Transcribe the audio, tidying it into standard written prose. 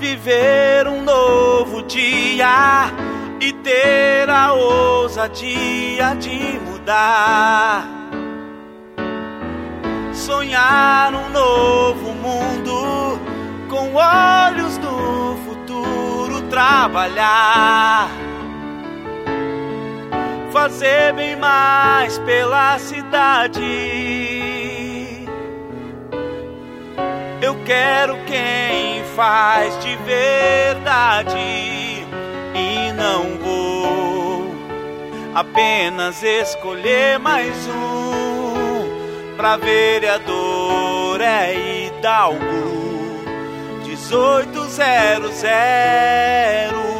viver um novo dia e ter a ousadia de mudar. Sonhar um novo mundo com olhos do futuro, trabalhar, fazer bem mais pela cidade. Eu quero quem faz de verdade e não vou apenas escolher mais um pra vereador. É Hidalgo 1800.